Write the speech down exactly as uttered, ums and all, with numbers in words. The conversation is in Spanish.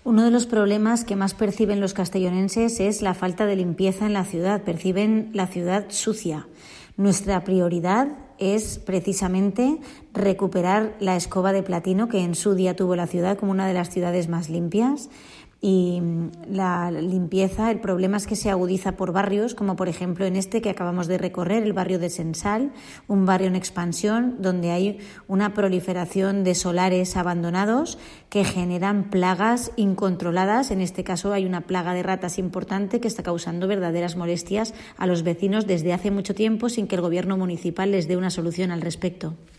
Uno de los problemas que más perciben los castellonenses es la falta de limpieza en la ciudad. Perciben la ciudad sucia. Nuestra prioridad es precisamente recuperar la escoba de platino que en su día tuvo la ciudad como una de las ciudades más limpias. Y la limpieza, el problema es que se agudiza por barrios, como por ejemplo en este que acabamos de recorrer, el barrio de Sensal, un barrio en expansión donde hay una proliferación de solares abandonados que generan plagas incontroladas. En este caso hay una plaga de ratas importante que está causando verdaderas molestias a los vecinos desde hace mucho tiempo sin que el gobierno municipal les dé una solución al respecto.